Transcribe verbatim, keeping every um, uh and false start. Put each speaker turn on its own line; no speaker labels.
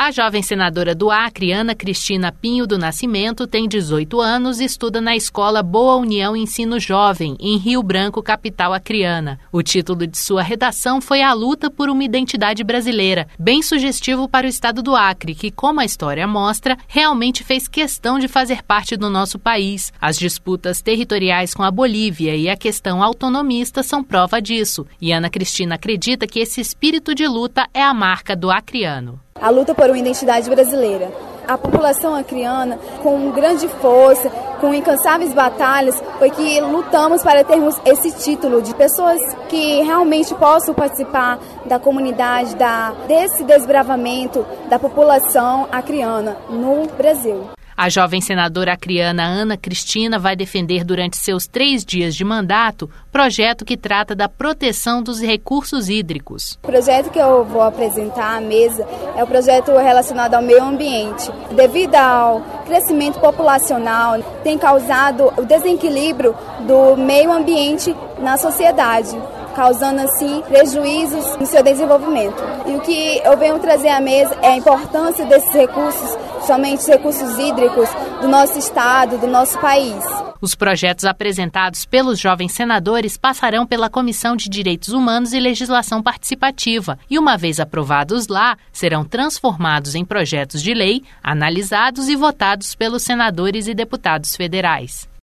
A jovem senadora do Acre, Ana Cristina Pinho do Nascimento, tem dezoito anos e estuda na escola Boa União Ensino Jovem, em Rio Branco, capital acreana. O título de sua redação foi A Luta por uma Identidade Brasileira, bem sugestivo para o estado do Acre, que, como a história mostra, realmente fez questão de fazer parte do nosso país. As disputas territoriais com a Bolívia e a questão autonomista são prova disso, e Ana Cristina acredita que esse espírito de luta é a marca do acreano.
A luta por uma identidade brasileira. A população acreana, com grande força, com incansáveis batalhas, foi que lutamos para termos esse título de pessoas que realmente possam participar da comunidade, da, desse desbravamento da população acreana no Brasil.
A jovem senadora acreana Ana Cristina vai defender durante seus três dias de mandato projeto que trata da proteção dos recursos hídricos.
O projeto que eu vou apresentar à mesa é o projeto relacionado ao meio ambiente. Devido ao crescimento populacional, tem causado o desequilíbrio do meio ambiente na sociedade, causando assim prejuízos no seu desenvolvimento. E o que eu venho trazer à mesa é a importância desses recursos, somente os recursos hídricos do nosso estado, do nosso país.
Os projetos apresentados pelos jovens senadores passarão pela Comissão de Direitos Humanos e Legislação Participativa e, uma vez aprovados lá, serão transformados em projetos de lei, analisados e votados pelos senadores e deputados federais.